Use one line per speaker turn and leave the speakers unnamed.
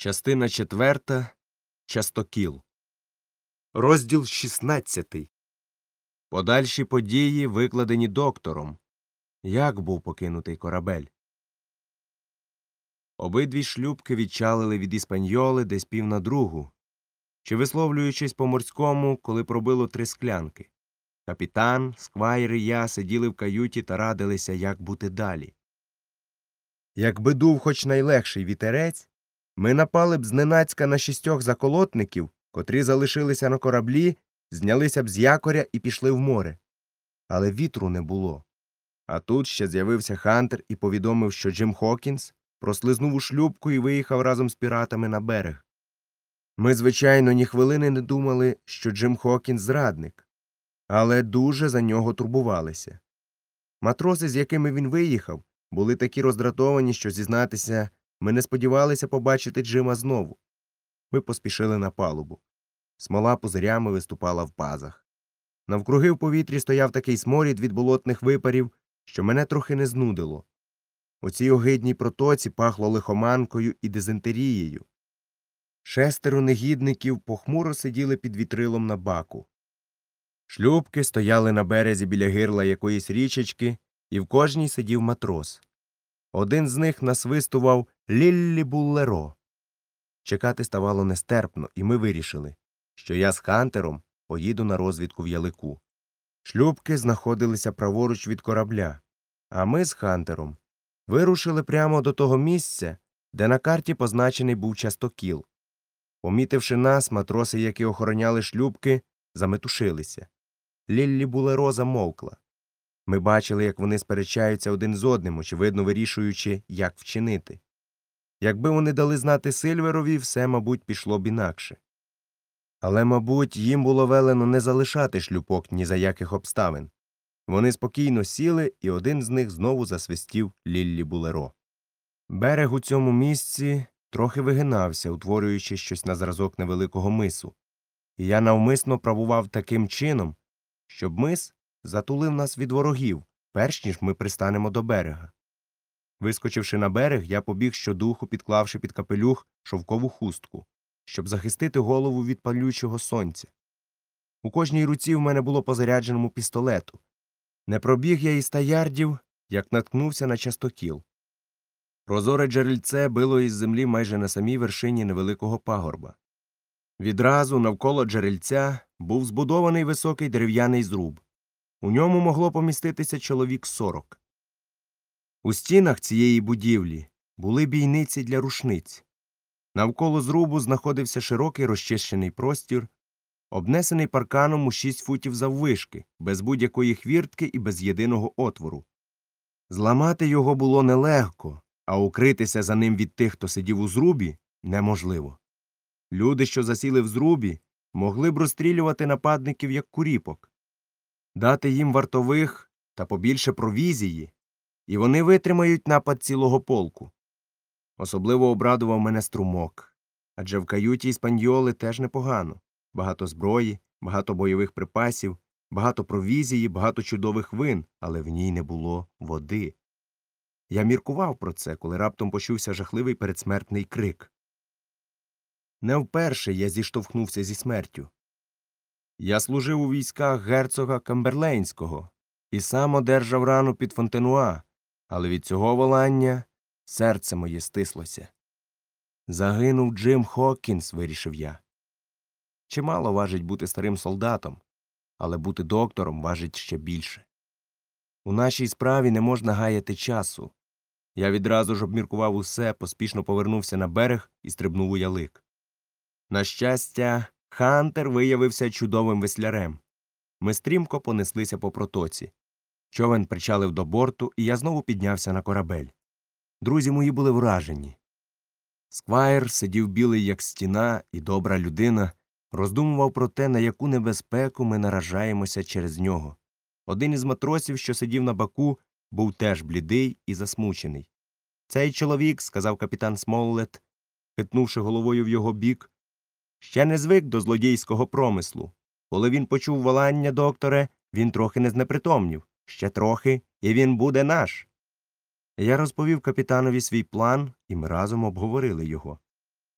Частина 4. Частокіл. Розділ 16. Подальші події, викладені доктором. Як був покинутий корабель. Обидві шлюпки відчалили від Іспаньоли десь 1:45, чи висловлюючись по-морському, коли пробило 3 склянки. Капітан, Сквайр і я сиділи в каюті та радилися, як бути далі. Якби дув хоч найлегший вітерець, ми напали б зненацька на 6 заколотників, котрі залишилися на кораблі, знялися б з якоря і пішли в море. Але вітру не було. А тут ще з'явився Хантер і повідомив, що Джим Хокінс прослизнув у шлюпку і виїхав разом з піратами на берег. Ми, звичайно, ні хвилини не думали, що Джим Хокінс – зрадник, але дуже за нього турбувалися. Матроси, з якими він виїхав, були такі роздратовані, що, зізнатися, ми не сподівалися побачити Джима знову. Ми поспішили на палубу. Смола пузирями виступала в пазах. Навкруги в повітрі стояв такий сморід від болотних випарів, що мене трохи не знудило. У цій огидній протоці пахло лихоманкою і дизентерією. 6 негідників похмуро сиділи під вітрилом на баку. Шлюпки стояли на березі біля гирла якоїсь річечки, і в кожній сидів матрос. Один з них насвистував «Ліллі-буллеро». Чекати ставало нестерпно, і ми вирішили, що я з Хантером поїду на розвідку в Ялику. Шлюпки знаходилися праворуч від корабля, а ми з Хантером вирушили прямо до того місця, де на карті позначений був Частокіл. Помітивши нас, матроси, які охороняли шлюпки, заметушилися. Ліллі-буллеро замовкла. Ми бачили, як вони сперечаються один з одним, очевидно вирішуючи, як вчинити. Якби вони дали знати Сильверові, все, мабуть, пішло б інакше. Але, мабуть, їм було велено не залишати шлюпок ні за яких обставин. Вони спокійно сіли, і один з них знову засвистів Ліллі-буллеро. Берег у цьому місці трохи вигинався, утворюючи щось на зразок невеликого мису. І я навмисно правував таким чином, щоб мис затулив нас від ворогів, перш ніж ми пристанемо до берега. Вискочивши на берег, я побіг щодуху, підклавши під капелюх шовкову хустку, щоб захистити голову від палючого сонця. У кожній руці в мене було по зарядженому пістолету. Не пробіг я і 100 ярдів, як наткнувся на Частокіл. Прозоре джерельце било із землі майже на самій вершині невеликого пагорба. Відразу навколо джерельця був збудований високий дерев'яний зруб. У ньому могло поміститися чоловік 40. У стінах цієї будівлі були бійниці для рушниць. Навколо зрубу знаходився широкий розчищений простір, обнесений парканом у 6 футів заввишки, без будь-якої хвіртки і без єдиного отвору. Зламати його було нелегко, а укритися за ним від тих, хто сидів у зрубі, неможливо. Люди, що засіли в зрубі, могли б розстрілювати нападників як куріпок. Дати їм вартових та побільше провізії, і вони витримають напад цілого полку. Особливо обрадував мене струмок, адже в каюті Іспаньоли теж непогано. Багато зброї, багато бойових припасів, багато провізії, багато чудових вин, але в ній не було води. Я міркував про це, коли раптом почувся жахливий передсмертний крик. Не вперше я зіштовхнувся зі смертю. Я служив у військах герцога Камберлейнського і сам одержав рану під Фонтенуа, але від цього волання серце моє стислося. Загинув Джим Хокінс, вирішив я. Чимало важить бути старим солдатом, але бути доктором важить ще більше. У нашій справі не можна гаяти часу. Я відразу ж обміркував усе, поспішно повернувся на берег і стрибнув у ялик. На щастя, Хантер виявився чудовим веслярем. Ми стрімко понеслися по протоці. Човен причалив до борту, і я знову піднявся на корабель. Друзі мої були вражені. Сквайр сидів білий, як стіна, і добра людина, роздумував про те, на яку небезпеку ми наражаємося через нього. Один із матросів, що сидів на баку, був теж блідий і засмучений. «Цей чоловік, – сказав капітан Смоллет, хитнувши головою в його бік, – ще не звик до злодійського промислу. Коли він почув волання, докторе, він трохи не знепритомнів. Ще трохи, і він буде наш». Я розповів капітанові свій план, і ми разом обговорили його.